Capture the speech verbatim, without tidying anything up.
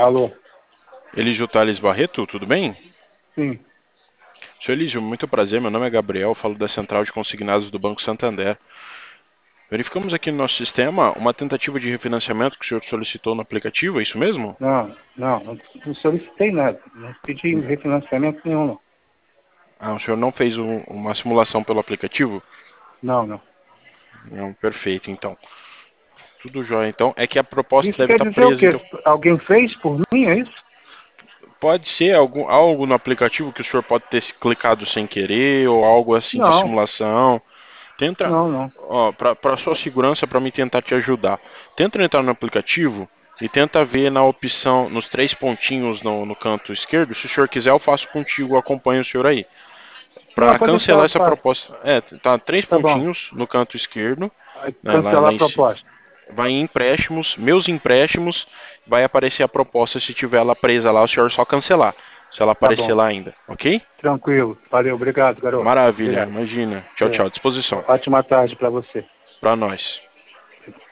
Alô? Elígio Tales Barreto, tudo bem? Sim. Senhor Elígio, muito prazer, meu nome é Gabriel, falo da Central de Consignados do Banco Santander. Verificamos aqui no nosso sistema uma tentativa de refinanciamento que o senhor solicitou no aplicativo, é isso mesmo? Não, não, não, não solicitei nada. Não pedi refinanciamento nenhum, não. Ah, o senhor não fez um- uma simulação pelo aplicativo? Não, não. Não, perfeito, então. Tudo jóia, então. É que a proposta Isso deve quer estar dizer o presa, quê? então. Alguém fez por mim, é isso? Pode ser algum, algo no aplicativo que o senhor pode ter clicado sem querer, ou algo assim de Não, simulação. Tenta, não, não. ó, para sua segurança, para mim tentar te ajudar. Tenta entrar no aplicativo e tenta ver na opção, nos três pontinhos no, no canto esquerdo. Se o senhor quiser, eu faço contigo, acompanho o senhor aí. Não, Para pode deixar, cancelar eu essa faço. proposta, é, tá três Tá bom. pontinhos no canto esquerdo, Aí, né, lá, cancelar lá a em cima. proposta. Vai em empréstimos, meus empréstimos, vai aparecer a proposta. Se tiver ela presa lá, o senhor só cancelar. Se ela Tá aparecer bom. lá ainda, ok? Tranquilo. Valeu, obrigado, garoto. Maravilha, Obrigado. imagina. Tchau, É. tchau, disposição. Ótima tarde para você. Para nós.